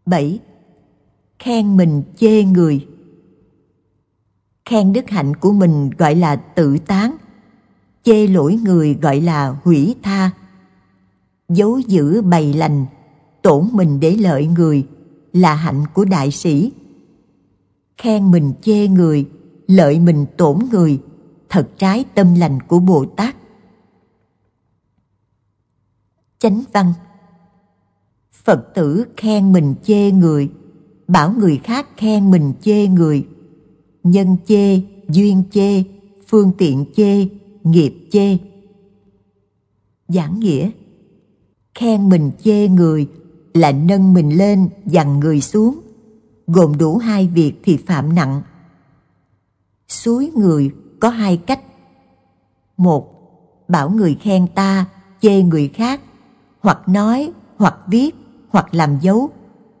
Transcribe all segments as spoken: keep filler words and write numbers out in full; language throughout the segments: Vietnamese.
bảy. Khen mình chê người. Khen đức hạnh của mình gọi là tự tán, chê lỗi người gọi là hủy tha. Giấu giữ bày lành, tổn mình để lợi người là hạnh của đại sĩ. Khen mình chê người, lợi mình tổn người, thật trái tâm lành của Bồ Tát. Chánh văn. Phật tử khen mình chê người, bảo người khác khen mình chê người. Nhân chê, duyên chê, phương tiện chê, nghiệp chê. Giảng nghĩa. Khen mình chê người là nâng mình lên, dằn người xuống. Gồm đủ hai việc thì phạm nặng. Xúi người có hai cách. Một, bảo người khen ta, chê người khác, hoặc nói, hoặc viết, hoặc làm dấu.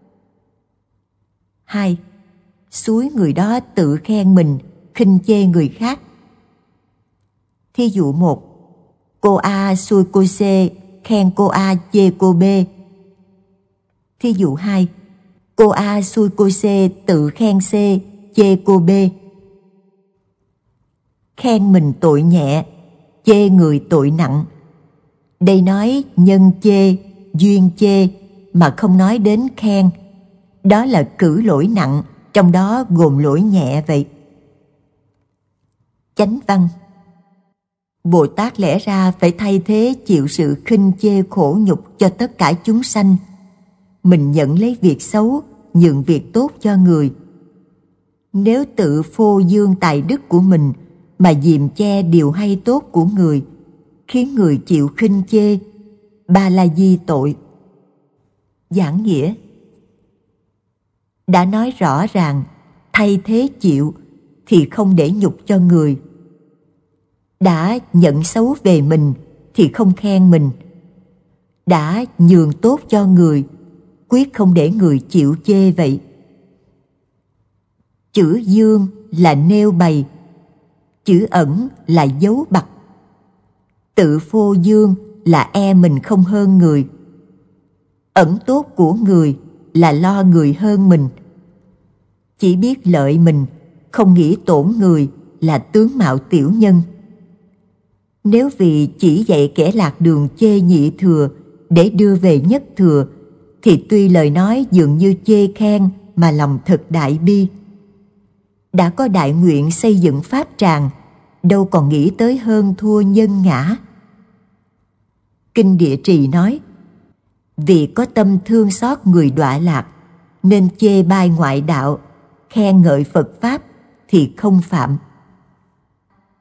Hai, xúi người đó tự khen mình, khinh chê người khác. Thí dụ một, cô A xui cô C, khen cô A chê cô B. Thí dụ hai, cô A xui cô C tự khen C, chê cô B. Khen mình tội nhẹ, chê người tội nặng. Đây nói nhân chê, duyên chê mà không nói đến khen. Đó là cử lỗi nặng, trong đó gồm lỗi nhẹ vậy. Chánh văn. Bồ Tát lẽ ra phải thay thế chịu sự khinh chê khổ nhục cho tất cả chúng sanh. Mình nhận lấy việc xấu, nhường việc tốt cho người. Nếu tự phô dương tài đức của mình mà dìm che điều hay tốt của người, khiến người chịu khinh chê, ba la di tội. Giảng nghĩa. Đã nói rõ ràng, thay thế chịu thì không để nhục cho người. Đã nhận xấu về mình thì không khen mình. Đã nhường tốt cho người, quyết không để người chịu chê vậy. Chữ dương là nêu bày, chữ ẩn là giấu bặt. Tự phô dương là e mình không hơn người. Ẩn tốt của người là lo người hơn mình. Chỉ biết lợi mình, không nghĩ tổn người là tướng mạo tiểu nhân. Nếu vì chỉ dạy kẻ lạc đường chê nhị thừa để đưa về nhất thừa, thì tuy lời nói dường như chê khen mà lòng thật đại bi. Đã có đại nguyện xây dựng pháp tràng, đâu còn nghĩ tới hơn thua nhân ngã. Kinh Địa Trì nói, vì có tâm thương xót người đọa lạc, nên chê bai ngoại đạo, khen ngợi Phật Pháp thì không phạm.